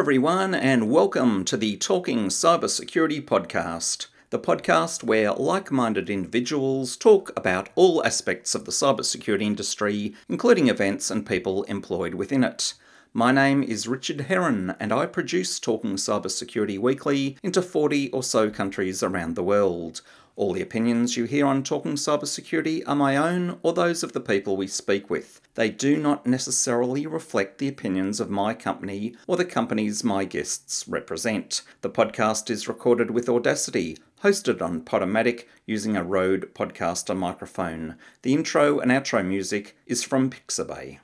everyone, and welcome to the Talking Cybersecurity podcast, the podcast where like-minded individuals talk about all aspects of the cybersecurity industry, including events and people employed within it. My name is Richard Heron, and I produce Talking Cybersecurity Weekly into 40 or so countries around the world. All the opinions you hear on Talking Cybersecurity are my own or those of the people we speak with. They do not necessarily reflect the opinions of my company or the companies my guests represent. The podcast is recorded with Audacity, hosted on Podomatic using a Rode Podcaster microphone. The intro and outro music is from Pixabay.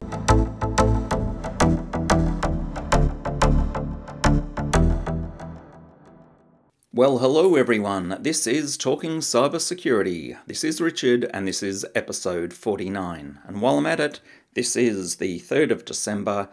Well, hello everyone. This is Talking Cybersecurity. This is Richard and this is episode 49. And while I'm at it, this is the 3rd of December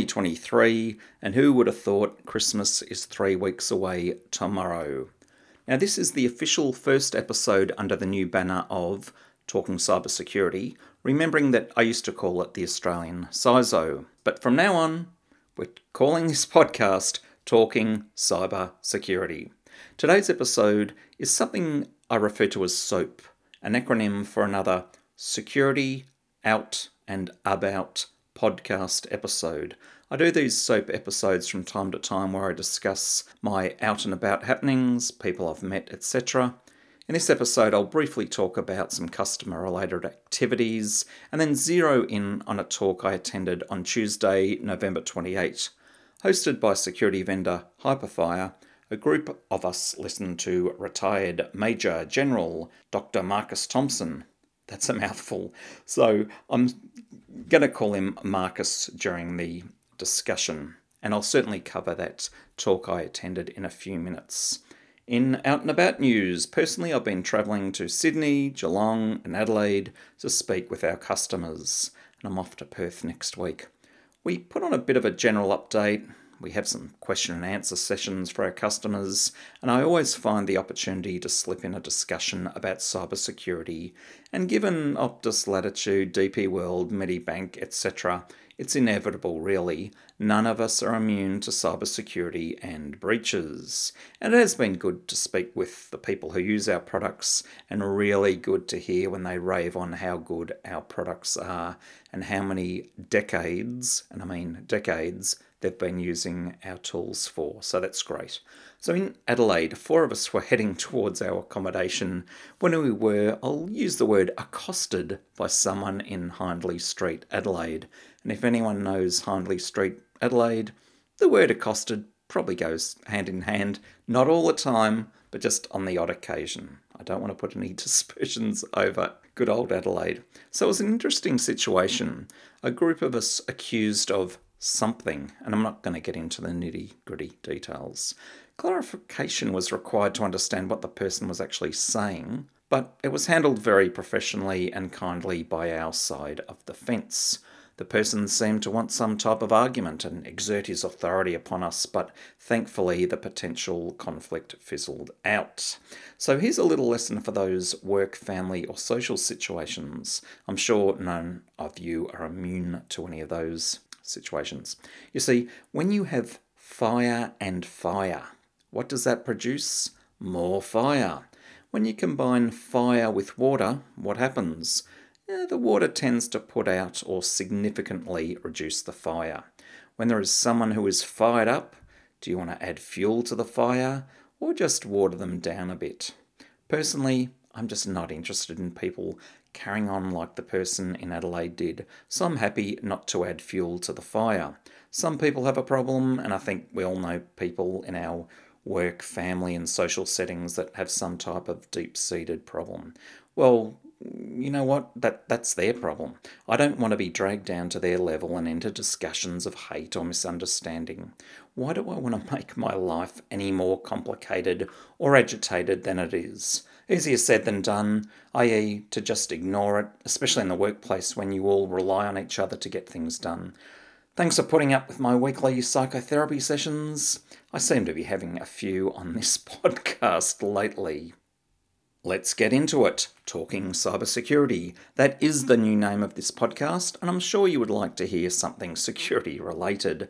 2023, and who would have thought Christmas is 3 weeks away tomorrow? Now, this is the official first episode under the new banner of Talking Cybersecurity, remembering that I used to call it the Australian CISO. But from now on, we're calling this podcast Talking Cybersecurity. Today's episode is something I refer to as SOAP, an acronym for another Security Out and About podcast episode. I do these SOAP episodes from time to time where I discuss my out and about happenings, people I've met, etc. In this episode, I'll briefly talk about some customer-related activities and then zero in on a talk I attended on Tuesday, November 28, hosted by security vendor Hyperfire. A group of us listened to retired Major General Dr. Marcus Thompson. That's a mouthful. So I'm going to call him Marcus during the discussion, and I'll certainly cover that talk I attended in a few minutes. In Out and About news, personally I've been travelling to Sydney, Geelong and Adelaide to speak with our customers, and I'm off to Perth next week. We put on a bit of a general update. We have some question and answer sessions for our customers, and I always find the opportunity to slip in a discussion about cybersecurity. And given Optus, Latitude, DP World, Medibank, etc., it's inevitable really. None of us are immune to cybersecurity and breaches. And it has been good to speak with the people who use our products, and really good to hear when they rave on how good our products are and how many decades, and I mean decades, they've been using our tools for. So that's great. So in Adelaide, 4 of us were heading towards our accommodation when we were, I'll use the word, accosted by someone in Hindley Street, Adelaide. And if anyone knows Hindley Street, Adelaide, the word accosted probably goes hand in hand, not all the time, but just on the odd occasion. I don't want to put any dispersions over good old Adelaide. So it was an interesting situation. A group of us accused of something, and I'm not going to get into the nitty-gritty details. Clarification was required to understand what the person was actually saying, but it was handled very professionally and kindly by our side of the fence. The person seemed to want some type of argument and exert his authority upon us, but thankfully the potential conflict fizzled out. So here's a little lesson for those work, family or social situations. I'm sure none of you are immune to any of those situations. You see, when you have fire and fire, what does that produce? More fire. When you combine fire with water, what happens? The water tends to put out or significantly reduce the fire. When there is someone who is fired up, do you want to add fuel to the fire or just water them down a bit? Personally, I'm just not interested in people carrying on like the person in Adelaide did, so I'm happy not to add fuel to the fire. Some people have a problem, and I think we all know people in our work, family and social settings that have some type of deep-seated problem. Well, you know what? That's their problem. I don't want to be dragged down to their level and into discussions of hate or misunderstanding. Why do I want to make my life any more complicated or agitated than it is? Easier said than done, i.e. to just ignore it, especially in the workplace when you all rely on each other to get things done. Thanks for putting up with my weekly psychotherapy sessions. I seem to be having a few on this podcast lately. Let's get into it. Talking Cybersecurity. That is the new name of this podcast, and I'm sure you would like to hear something security related.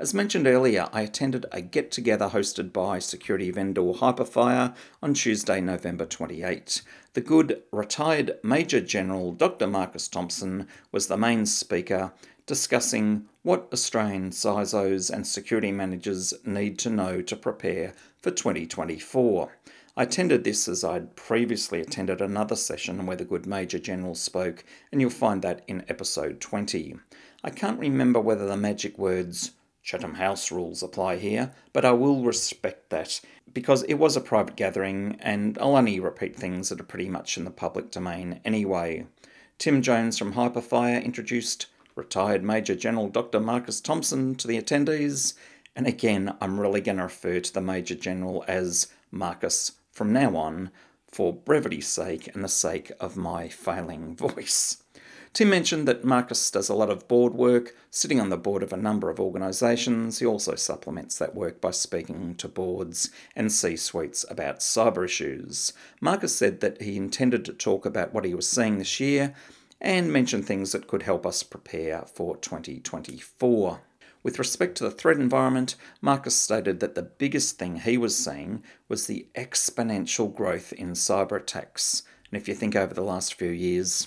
As mentioned earlier, I attended a get-together hosted by security vendor Hyperfire on Tuesday, November 28. The good retired Major General Dr. Marcus Thompson was the main speaker, discussing what Australian CISOs and security managers need to know to prepare for 2024. I attended this as I'd previously attended another session where the good Major General spoke, and you'll find that in episode 20. I can't remember whether the magic words Chatham House rules apply here, but I will respect that because it was a private gathering and I'll only repeat things that are pretty much in the public domain anyway. Tim Jones from Hyperfire introduced retired Major General Dr. Marcus Thompson to the attendees, and again I'm really going to refer to the Major General as Marcus from now on for brevity's sake and the sake of my failing voice. Tim mentioned that Marcus does a lot of board work, sitting on the board of a number of organisations. He also supplements that work by speaking to boards and C-suites about cyber issues. Marcus said that he intended to talk about what he was seeing this year and mention things that could help us prepare for 2024. With respect to the threat environment, Marcus stated that the biggest thing he was seeing was the exponential growth in cyber attacks. And if you think over the last few years,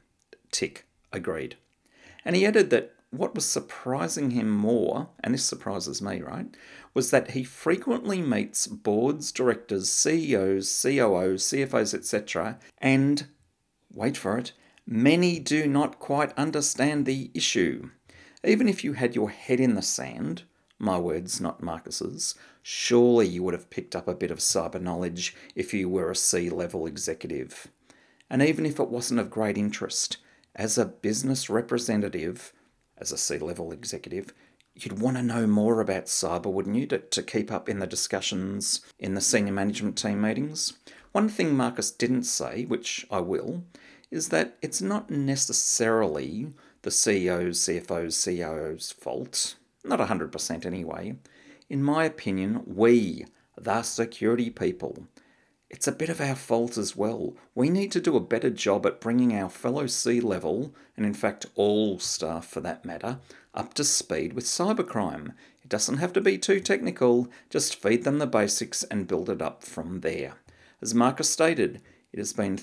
tick, agreed. And he added that what was surprising him more, and this surprises me, right, was that he frequently meets boards, directors, CEOs, COOs, CFOs, etc., and, wait for it, many do not quite understand the issue. Even if you had your head in the sand, my words, not Marcus's, surely you would have picked up a bit of cyber knowledge if you were a C-level executive. And even if it wasn't of great interest, as a business representative, as a C-level executive, you'd want to know more about cyber, wouldn't you, to keep up in the discussions in the senior management team meetings? One thing Marcus didn't say, which I will, is that it's not necessarily the CEOs, CFOs, CIOs' fault, not 100% anyway. In my opinion, we, the security people, it's a bit of our fault as well. We need to do a better job at bringing our fellow C-level, and in fact all staff for that matter, up to speed with cybercrime. It doesn't have to be too technical, just feed them the basics and build it up from there. As Marcus stated, it has been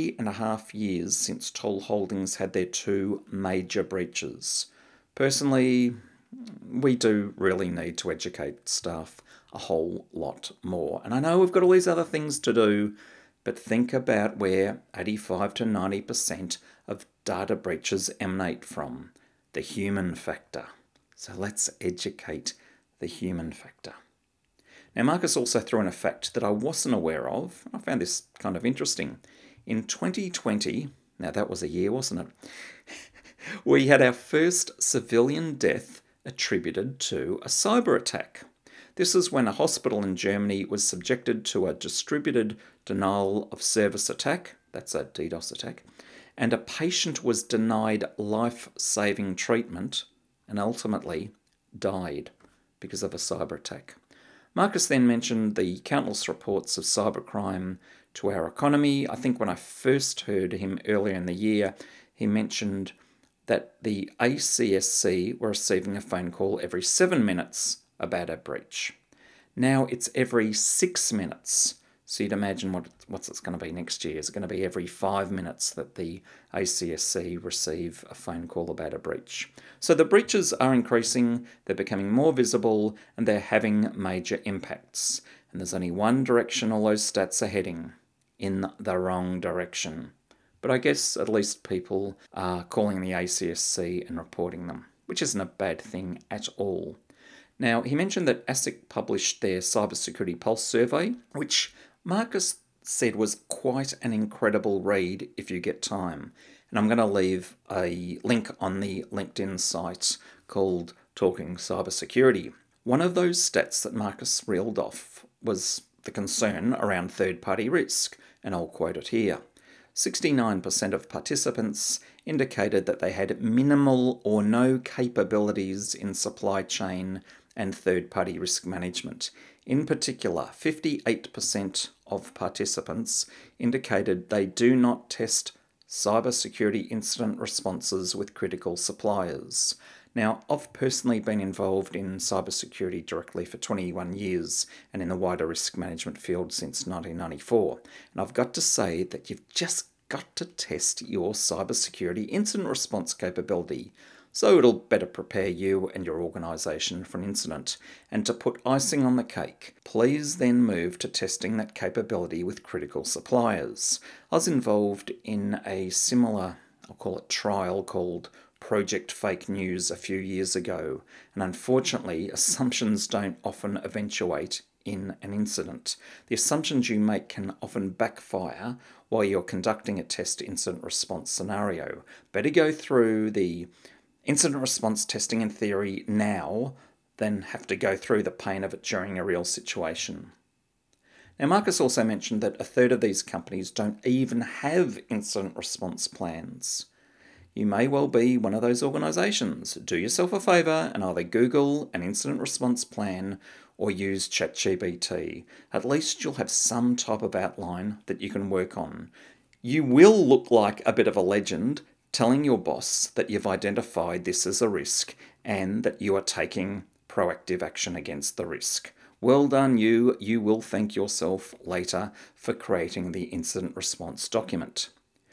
3.5 years since Toll Holdings had their 2 major breaches. Personally, we do really need to educate staff a whole lot more. And I know we've got all these other things to do, but think about where 85 to 90% of data breaches emanate from. The human factor. So let's educate the human factor. Now, Marcus also threw in a fact that I wasn't aware of. I found this kind of interesting. In 2020, now that was a year, wasn't it? We had our first civilian death attributed to a cyber attack. This is when a hospital in Germany was subjected to a distributed denial of service attack, that's a DDoS attack, and a patient was denied life-saving treatment and ultimately died because of a cyber attack. Marcus then mentioned the countless reports of cybercrime to our economy. I think when I first heard him earlier in the year, he mentioned that the ACSC were receiving a phone call every 7 minutes about a breach. Now it's every 6 minutes. So you'd imagine what's it's going to be next year. Is it going to be every 5 minutes that the ACSC receive a phone call about a breach? So the breaches are increasing, they're becoming more visible, and they're having major impacts. And there's only one direction all those stats are heading, in the wrong direction. But I guess at least people are calling the ACSC and reporting them, which isn't a bad thing at all. Now, he mentioned that ASIC published their Cybersecurity Pulse survey, which Marcus said was quite an incredible read if you get time. And I'm going to leave a link on the LinkedIn site called Talking Cybersecurity. One of those stats that Marcus reeled off was the concern around third-party risk, and I'll quote it here. 69% of participants indicated that they had minimal or no capabilities in supply chain and third-party risk management. In particular, 58% of participants indicated they do not test cybersecurity incident responses with critical suppliers. Now, I've personally been involved in cybersecurity directly for 21 years and in the wider risk management field since 1994. And I've got to say that you've just got to test your cybersecurity incident response capability so it'll better prepare you and your organisation for an incident. And to put icing on the cake, please then move to testing that capability with critical suppliers. I was involved in a similar, I'll call it trial, called Project Fake News a few years ago, and unfortunately assumptions don't often eventuate in an incident. The assumptions you make can often backfire while you're conducting a test incident response scenario. Better go through the incident response testing in theory now than have to go through the pain of it during a real situation. Now, Marcus also mentioned that a third of these companies don't even have incident response plans. You may well be one of those organisations. Do yourself a favour and either Google an incident response plan or use ChatGPT. At least you'll have some type of outline that you can work on. You will look like a bit of a legend telling your boss that you've identified this as a risk and that you are taking proactive action against the risk. Well done you. You will thank yourself later for creating the incident response document.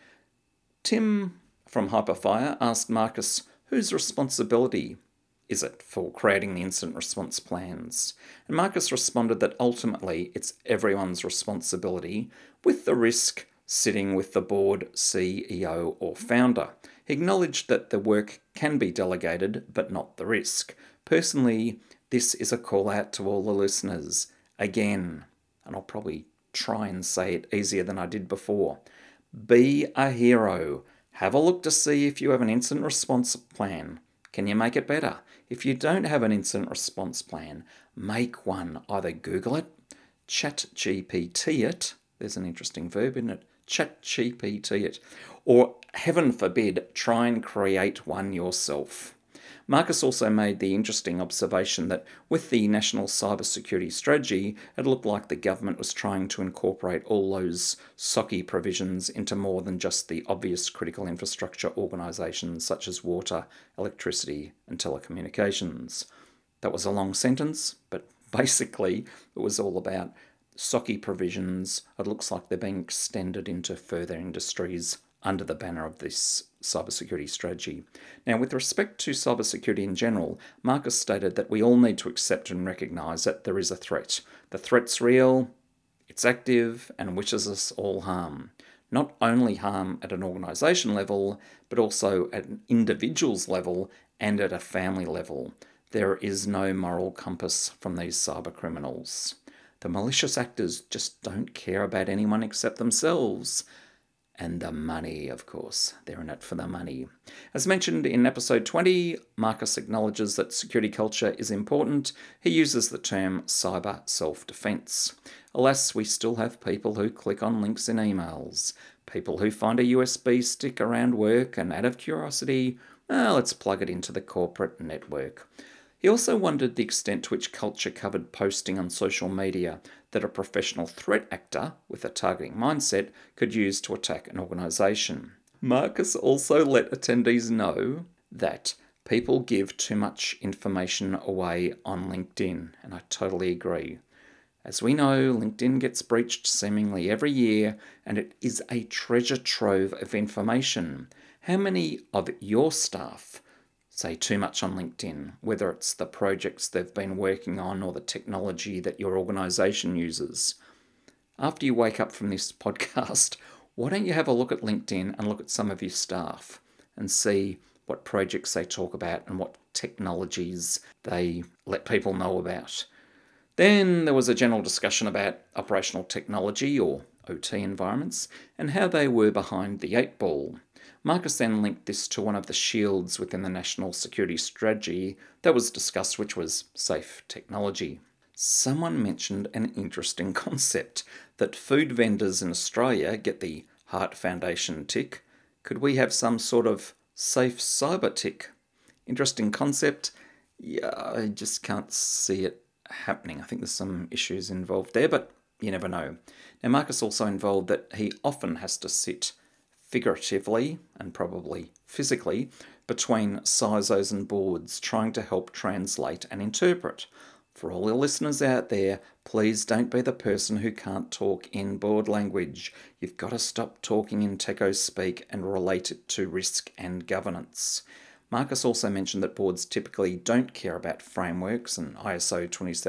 Tim from Hyperfire asked Marcus, whose responsibility is it for creating the incident response plans? And Marcus responded that ultimately it's everyone's responsibility, with the risk sitting with the board, CEO or founder. He acknowledged that the work can be delegated, but not the risk. Personally, this is a call out to all the listeners. Again, and I'll probably try and say it easier than I did before. Be a hero. Have a look to see if you have an incident response plan. Can you make it better? If you don't have an incident response plan, make one. Either Google it, ChatGPT it, there's an interesting verb, isn't it? ChatGPT it. Or, heaven forbid, try and create one yourself. Marcus also made the interesting observation that with the National Cybersecurity Strategy, it looked like the government was trying to incorporate all those SOCI provisions into more than just the obvious critical infrastructure organisations such as water, electricity and telecommunications. That was a long sentence, but basically it was all about SOCI provisions. It looks like they're being extended into further industries under the banner of this cybersecurity strategy. Now, with respect to cybersecurity in general, Marcus stated that we all need to accept and recognise that there is a threat. The threat's real, it's active, and wishes us all harm. Not only harm at an organisation level, but also at an individual's level and at a family level. There is no moral compass from these cyber criminals. The malicious actors just don't care about anyone except themselves. And the money, of course. They're in it for the money. As mentioned in episode 20, Marcus acknowledges that security culture is important. He uses the term cyber self-defense. Alas, we still have people who click on links in emails, people who find a USB stick around work and out of curiosity, let's plug it into the corporate network. He also wondered the extent to which culture covered posting on social media that a professional threat actor with a targeting mindset could use to attack an organisation. Marcus also let attendees know that people give too much information away on LinkedIn, and I totally agree. As we know, LinkedIn gets breached seemingly every year, and it is a treasure trove of information. How many of your staff say too much on LinkedIn, whether it's the projects they've been working on or the technology that your organisation uses? After you wake up from this podcast, why don't you have a look at LinkedIn and look at some of your staff and see what projects they talk about and what technologies they let people know about. Then there was a general discussion about operational technology or OT environments and how they were behind the 8 ball. Marcus then linked this to one of the shields within the national security strategy that was discussed, which was safe technology. Someone mentioned an interesting concept, that food vendors in Australia get the Heart Foundation tick. Could we have some sort of safe cyber tick? Interesting concept. Yeah, I just can't see it happening. I think there's some issues involved there, but you never know. Now, Marcus also involved that he often has to sit figuratively and probably physically between CISOs and boards trying to help translate and interpret. For all the listeners out there, please don't be the person who can't talk in board language. You've got to stop talking in techo speak and relate it to risk and governance. Marcus also mentioned that boards typically don't care about frameworks and ISO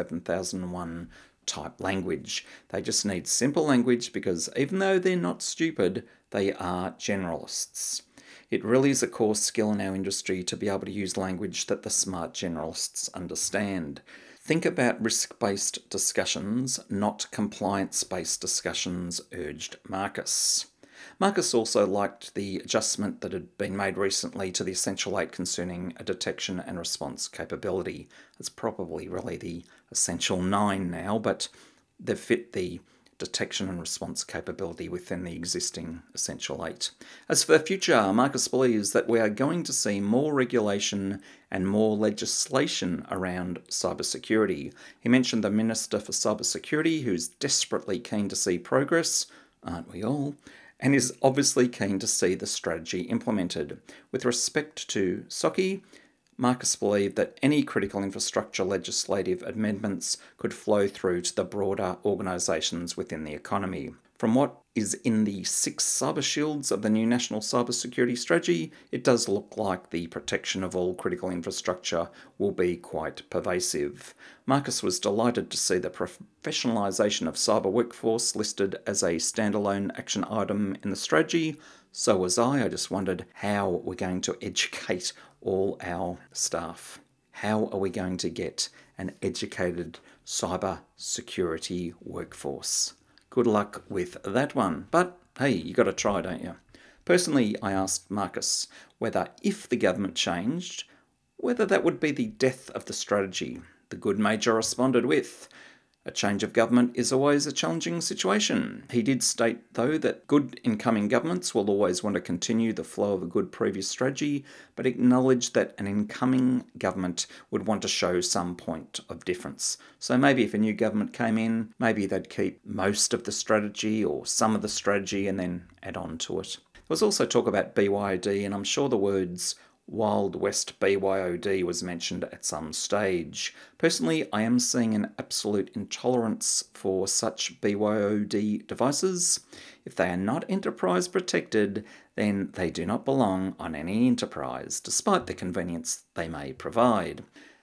27001 type language. They just need simple language because even though they're not stupid, they are generalists. It really is a core skill in our industry to be able to use language that the smart generalists understand. Think about risk-based discussions, not compliance-based discussions, urged Marcus. Marcus also liked the adjustment that had been made recently to the Essential 8 concerning a detection and response capability. It's probably really the Essential 9 now, but they've fit the detection and response capability within the existing Essential 8. As for the future, Marcus believes that we are going to see more regulation and more legislation around cybersecurity. He mentioned the Minister for Cybersecurity, who's desperately keen to see progress, aren't we all? And is obviously keen to see the strategy implemented. With respect to SOCI, Marcus believed that any critical infrastructure legislative amendments could flow through to the broader organisations within the economy. From what is in the 6 cyber shields of the new National Cybersecurity Strategy, it does look like the protection of all critical infrastructure will be quite pervasive. Marcus was delighted to see the professionalisation of cyber workforce listed as a standalone action item in the strategy. So was I. I just wondered how we're going to educate all our staff. How are we going to get an educated cyber security workforce? Good luck with that one. But hey, you got to try, don't you? Personally, I asked Marcus whether if the government changed, whether that would be the death of the strategy. The good major responded with, a change of government is always a challenging situation. He did state, though, that good incoming governments will always want to continue the flow of a good previous strategy, but acknowledged that an incoming government would want to show some point of difference. So maybe if a new government came in, maybe they'd keep most of the strategy or some of the strategy and then add on to it. There was also talk about BYOD, and I'm sure the words Wild West BYOD was mentioned at some stage. Personally, I am seeing an absolute intolerance for such BYOD devices. If they are not enterprise protected, then they do not belong on any enterprise, despite the convenience they may provide.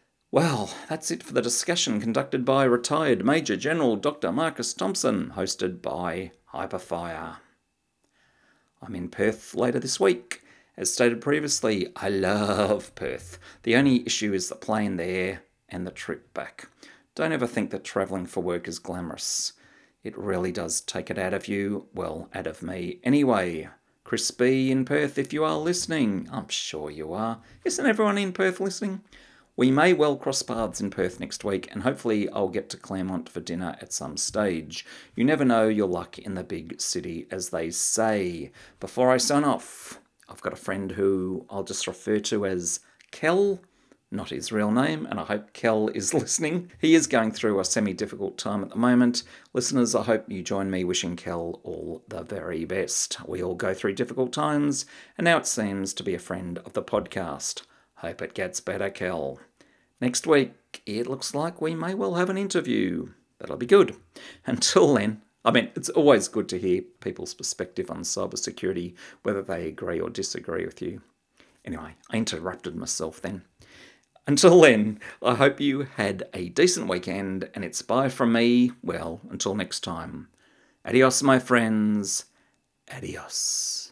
Well, that's it for the discussion conducted by retired Major General Dr. Marcus Thompson, hosted by Hyperfire. I'm in Perth later this week. As stated previously, I love Perth. The only issue is the plane there and the trip back. Don't ever think that travelling for work is glamorous. It really does take it out of you, well, out of me. Anyway, Chris B in Perth, if you are listening, I'm sure you are. Isn't everyone in Perth listening? We may well cross paths in Perth next week, and hopefully I'll get to Claremont for dinner at some stage. You never know your luck in the big city, as they say. Before I sign off, I've got a friend who I'll just refer to as Kel, not his real name, and I hope Kel is listening. He is going through a semi-difficult time at the moment. Listeners, I hope you join me wishing Kel all the very best. We all go through difficult times, and now it seems to be a friend of the podcast. Hope it gets better, Kel. Next week, it looks like we may well have an interview. That'll be good. Until then, it's always good to hear people's perspective on cybersecurity, whether they agree or disagree with you. Anyway, I interrupted myself then. Until then, I hope you had a decent weekend, and it's bye from me. Well, until next time. Adios, my friends. Adios.